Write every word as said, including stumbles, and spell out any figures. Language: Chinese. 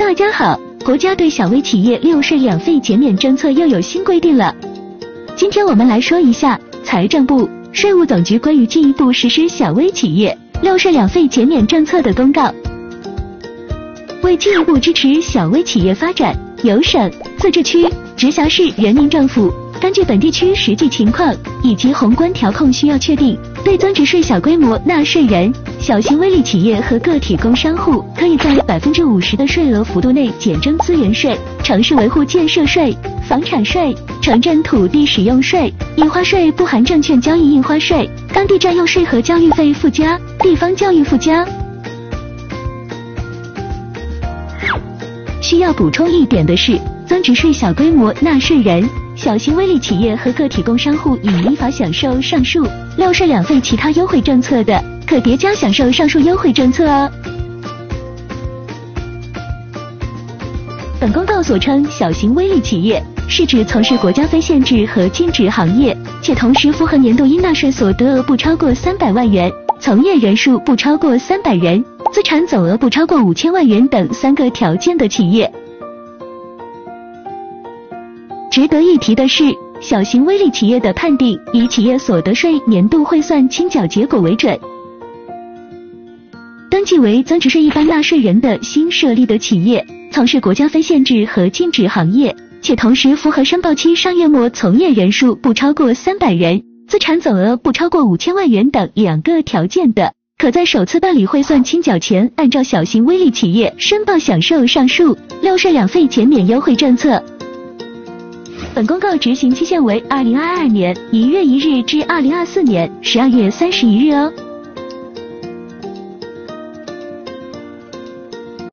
大家好，国家对小微企业六税两费减免政策又有新规定了。今天我们来说一下财政部、税务总局关于进一步实施小微企业六税两费减免政策的公告。为进一步支持小微企业发展，由省、自治区、直辖市人民政府根据本地区实际情况以及宏观调控需要，确定对增值税小规模纳税人、小型微利企业和个体工商户，可以在百分之五十的税额幅度内减征资源税、城市维护建设税、房产税、城镇土地使用税、印花税不含证券交易印花税、当地占用税和教育费附加、地方教育附加。需要补充一点的是，增值税小规模纳税人、小型微利企业和个体工商户已依法享受上述六税两费其他优惠政策的，可叠加享受上述优惠政策哦。本公告所称小型微利企业，是指从事国家非限制和禁止行业，且同时符合年度应纳税所得额不超过三百万元、从业人数不超过三百人、资产总额不超过五千万元等三个条件的企业。值得一提的是，小型微利企业的判定以企业所得税年度汇算清缴结果为准。登记为增值税一般纳税人的新设立的企业，从事国家非限制和禁止行业，且同时符合申报期上月末从业人数不超过三百人、资产总额不超过五千万元等两个条件的，可在首次办理汇算清缴前，按照小型微利企业申报享受上述六税两费减免优惠政策。本公告执行期限为二零二二年一月一日至二零二四年十二月三十一日哦。